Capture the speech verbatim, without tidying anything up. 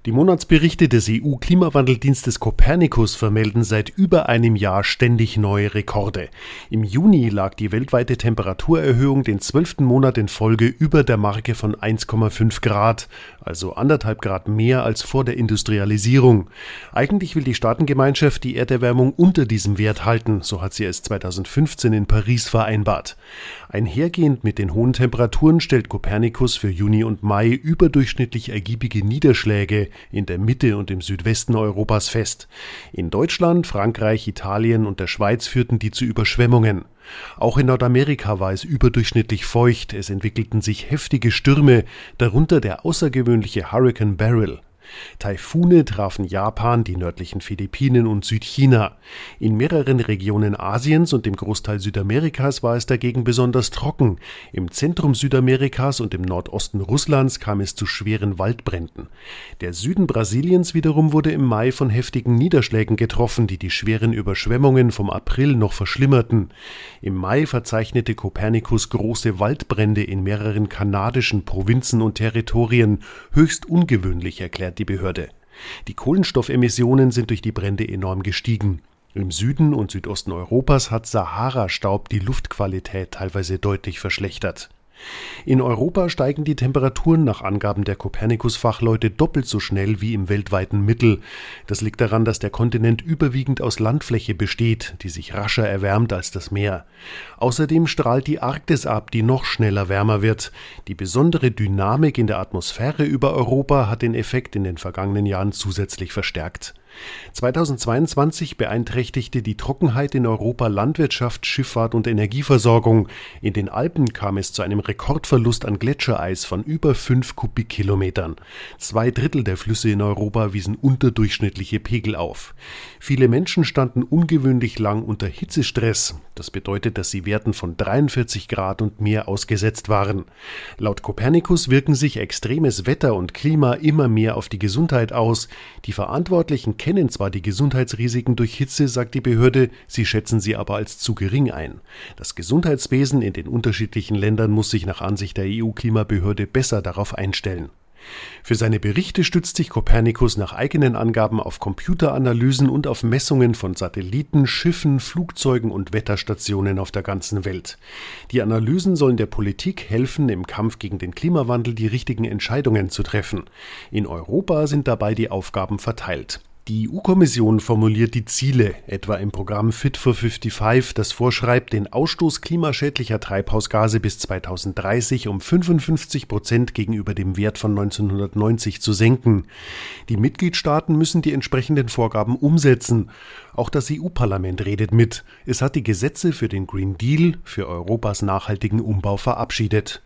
Die Monatsberichte des E U-Klimawandeldienstes Copernicus vermelden seit über einem Jahr ständig neue Rekorde. Im Juni lag die weltweite Temperaturerhöhung den zwölften Monat in Folge über der Marke von eins Komma fünf Grad, also anderthalb Grad mehr als vor der Industrialisierung. Eigentlich will die Staatengemeinschaft die Erderwärmung unter diesem Wert halten, so hat sie es zweitausendfünfzehn in Paris vereinbart. Einhergehend mit den hohen Temperaturen stellt Copernicus für Juni und Mai überdurchschnittlich ergiebige Niederschläge in der Mitte und im Südwesten Europas fest. In Deutschland, Frankreich, Italien und der Schweiz führten die zu Überschwemmungen. Auch in Nordamerika war es überdurchschnittlich feucht, es entwickelten sich heftige Stürme, darunter der außergewöhnliche Hurrikan Beryl. Taifune trafen Japan, die nördlichen Philippinen und Südchina. In mehreren Regionen Asiens und dem Großteil Südamerikas war es dagegen besonders trocken. Im Zentrum Südamerikas und im Nordosten Russlands kam es zu schweren Waldbränden. Der Süden Brasiliens wiederum wurde im Mai von heftigen Niederschlägen getroffen, die die schweren Überschwemmungen vom April noch verschlimmerten. Im Mai verzeichnete Copernicus große Waldbrände in mehreren kanadischen Provinzen und Territorien, höchst ungewöhnlich, erklärt die Behörde. Die Kohlenstoffemissionen sind durch die Brände enorm gestiegen. Im Süden und Südosten Europas hat Sahara-Staub die Luftqualität teilweise deutlich verschlechtert. In Europa steigen die Temperaturen nach Angaben der Copernicus-Fachleute doppelt so schnell wie im weltweiten Mittel. Das liegt daran, dass der Kontinent überwiegend aus Landfläche besteht, die sich rascher erwärmt als das Meer. Außerdem strahlt die Arktis ab, die noch schneller wärmer wird. Die besondere Dynamik in der Atmosphäre über Europa hat den Effekt in den vergangenen Jahren zusätzlich verstärkt. zweitausendzweiundzwanzig beeinträchtigte die Trockenheit in Europa Landwirtschaft, Schifffahrt und Energieversorgung. In den Alpen kam es zu einem Rekordverlust an Gletschereis von über fünf Kubikkilometern. Zwei Drittel der Flüsse in Europa wiesen unterdurchschnittliche Pegel auf. Viele Menschen standen ungewöhnlich lang unter Hitzestress. Das bedeutet, dass sie Werten von dreiundvierzig Grad und mehr ausgesetzt waren. Laut Copernicus wirken sich extremes Wetter und Klima immer mehr auf die Gesundheit aus. Die Verantwortlichen kennen zwar die Gesundheitsrisiken durch Hitze, sagt die Behörde, sie schätzen sie aber als zu gering ein. Das Gesundheitswesen in den unterschiedlichen Ländern muss sich nach Ansicht der E U-Klimabehörde besser darauf einstellen. Für seine Berichte stützt sich Copernicus nach eigenen Angaben auf Computeranalysen und auf Messungen von Satelliten, Schiffen, Flugzeugen und Wetterstationen auf der ganzen Welt. Die Analysen sollen der Politik helfen, im Kampf gegen den Klimawandel die richtigen Entscheidungen zu treffen. In Europa sind dabei die Aufgaben verteilt. Die E U-Kommission formuliert die Ziele, etwa im Programm Fit for fünfundfünfzig, das vorschreibt, den Ausstoß klimaschädlicher Treibhausgase bis zweitausenddreißig um fünfundfünfzig Prozent gegenüber dem Wert von neunzehnhundertneunzig zu senken. Die Mitgliedstaaten müssen die entsprechenden Vorgaben umsetzen. Auch das E U-Parlament redet mit. Es hat die Gesetze für den Green Deal, für Europas nachhaltigen Umbau verabschiedet.